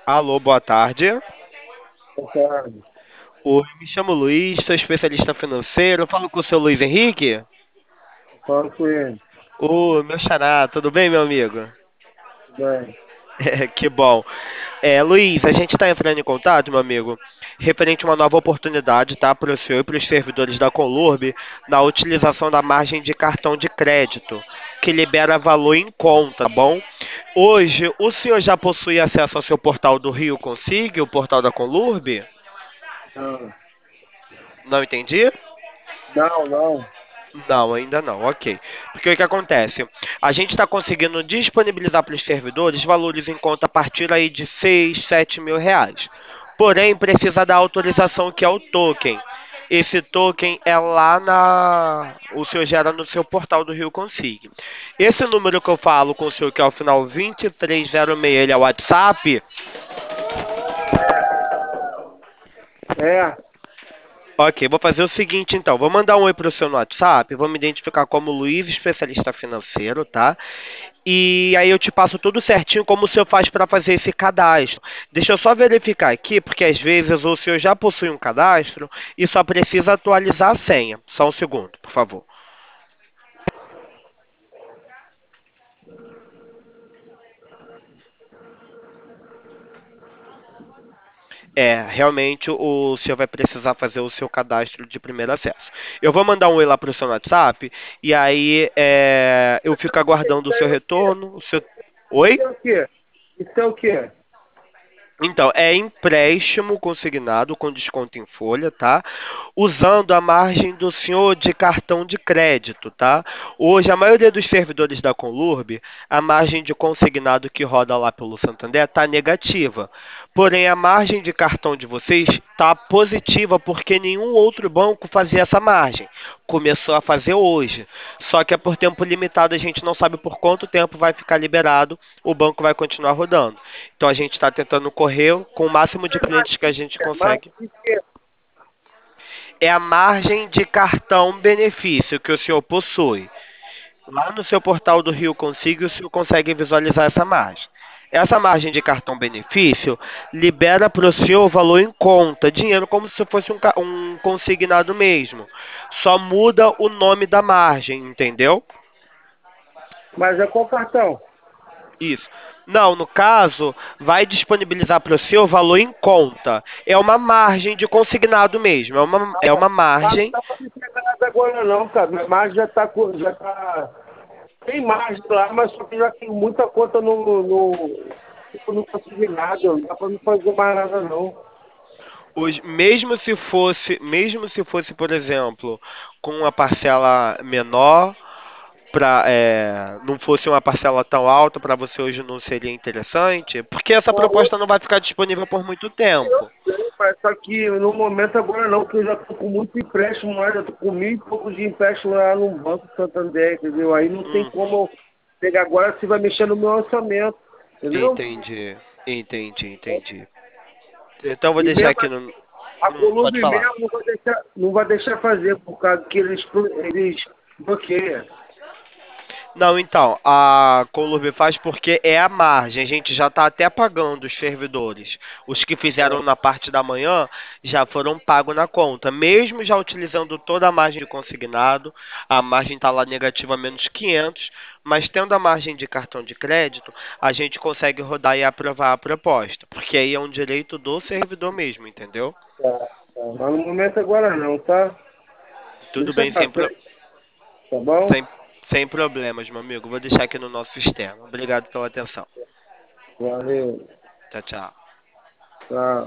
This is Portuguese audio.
Alô, boa tarde. Boa tarde. Oi, me chamo Luiz, sou especialista financeiro. Falo com o seu Luiz Henrique. Fala com ele. Ô, meu xará, tudo bem, meu amigo? Tudo bem? Que bom. Luiz, a gente está entrando em contato, meu amigo, referente a uma nova oportunidade, tá, para o senhor e para os servidores da Conlurb na utilização da margem de cartão de crédito, que libera valor em conta, tá bom? Hoje, o senhor já possui acesso ao seu portal do Rio Consigue, o portal da Conlurb? Não, Não entendi? não. Não, ainda não, ok. Porque o que acontece? A gente está conseguindo disponibilizar para os servidores valores em conta a partir aí de 6, 7 mil reais. Porém, precisa da autorização que é o token. Esse token é lá na. O senhor gera no seu portal do Rio Consigne. Esse número que eu falo com o senhor, que é o final 2306, ele é o WhatsApp. É, Ok, vou fazer o seguinte então. Vou mandar um oi pro seu no WhatsApp. Vou me identificar como Luiz, especialista financeiro, tá? E aí eu te passo tudo certinho como o senhor faz para fazer esse cadastro. Deixa eu só verificar aqui, porque às vezes o senhor já possui um cadastro e só precisa atualizar a senha. Só um segundo, por favor. Realmente o senhor vai precisar fazer o seu cadastro de primeiro acesso. Eu vou mandar um oi lá pro seu WhatsApp e aí eu fico aguardando o isso aí seu é o quê? retorno. Oi? Isso é o quê? Isso é o quê? Então, é empréstimo consignado com desconto em folha, tá? Usando a margem do senhor de cartão de crédito, tá? Hoje, a maioria dos servidores da Conlurb, a margem de consignado que roda lá pelo Santander está negativa. Porém, a margem de cartão de vocês está positiva porque nenhum outro banco fazia essa margem. Começou a fazer hoje. Só que é por tempo limitado, a gente não sabe por quanto tempo vai ficar liberado, o banco vai continuar rodando. Então a gente está tentando correr com o máximo de clientes que a gente É mais consegue. de quê? É a margem de cartão benefício que o senhor possui. Lá no seu portal do Rio Consigo, o senhor consegue visualizar essa margem. Essa margem de cartão benefício libera para o senhor o valor em conta, dinheiro como se fosse um consignado mesmo. Só muda o nome da margem, entendeu? Mas é qual cartão? Isso. Não, no caso, vai disponibilizar para o seu valor em conta. É uma margem de consignado mesmo. É uma Mas não margem. dá pra me pegar nada agora não, cara. Minha margem já tá... Tem margem lá, mas só que já tem muita conta tipo, não consegui nada. Não dá pra não fazer mais nada não. Mesmo se fosse, por exemplo, com uma parcela menor, não fosse uma parcela tão alta para você hoje não seria interessante, porque essa proposta não vai ficar disponível por muito tempo. Mas só que no momento agora não, porque eu já tô com muito empréstimo lá, já tô com mil e poucos de empréstimo lá no Banco Santander, entendeu? Aí não tem Uhum. como eu pegar agora se vai mexer no meu orçamento, entendeu? Entendi, entendi. Então eu vou E deixar mesmo aqui no. assim, a Pode Columbi falar. mesmo não vai deixar fazer, por causa que eles bloqueiam. Não, então, a Colurb faz porque é a margem. A gente já está até pagando os servidores. Os que fizeram na parte da manhã já foram pagos na conta. Mesmo já utilizando toda a margem de consignado, a margem está lá negativa menos 500, mas tendo a margem de cartão de crédito, a gente consegue rodar e aprovar a proposta. Porque aí é um direito do servidor mesmo, entendeu? Tá. Mas no momento agora não, tá? Tudo Deixa bem, pra frente, tá bom? sem, sem problemas, meu amigo. Vou deixar aqui no nosso sistema. Obrigado pela atenção. Valeu. Tchau, tchau. Tá.